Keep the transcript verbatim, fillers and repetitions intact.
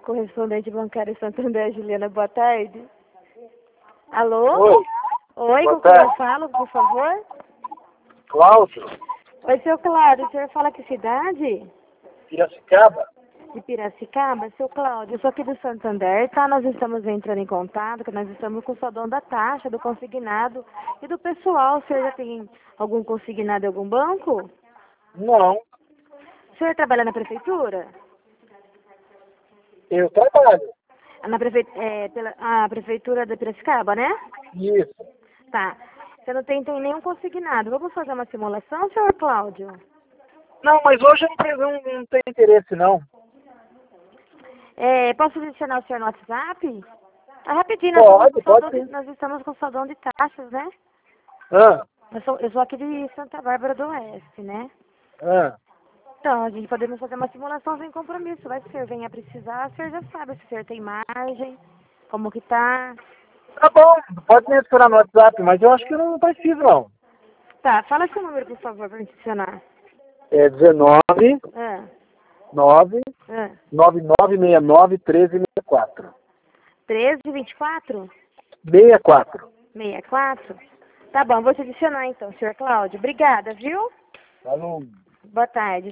Correspondente bancário Santander, Juliana, boa tarde. Alô? Oi. Oi, Boa com quem eu tarde. falo, por favor? Cláudio, Oi, seu Cláudio, o senhor fala que cidade? Piracicaba. De Piracicaba? Seu Cláudio, eu sou aqui do Santander, tá? Nós estamos entrando em contato, que nós estamos com o saldão da taxa, do consignado e do pessoal. O senhor já tem algum consignado em algum banco? Não, O senhor trabalha na prefeitura? eu trabalho. Na prefe... é, pela... a prefeitura de Piracicaba, né? Isso. Tá. Você não tem, tem nenhum consignado. Vamos fazer uma simulação, senhor Cláudio? Não, mas hoje eu não, tenho- não, não tenho interesse, não. É, posso adicionar o senhor no WhatsApp? É rapidinho, nós, estamos Pode, com pode saldão de, sim. nós estamos com saldão de taxas, né? Ah, Eu sou, eu sou aqui de Santa Bárbara do Oeste, né? ah. Então, a gente podemos fazer uma simulação sem compromisso. Vai que o senhor venha precisar, o senhor já sabe se o senhor tem margem, como que tá. Tá bom, pode me adicionar no WhatsApp, mas eu acho que eu não preciso, não. Tá, fala seu número, por favor, para adicionar. É dezenove, Ah, nove, ah. nove nove seis nove, treze sessenta e quatro. treze, vinte e quatro? sessenta e quatro. sessenta e quatro? Tá bom, vou te adicionar então, senhor Cláudio. Obrigada, viu? Falou. Boa tarde.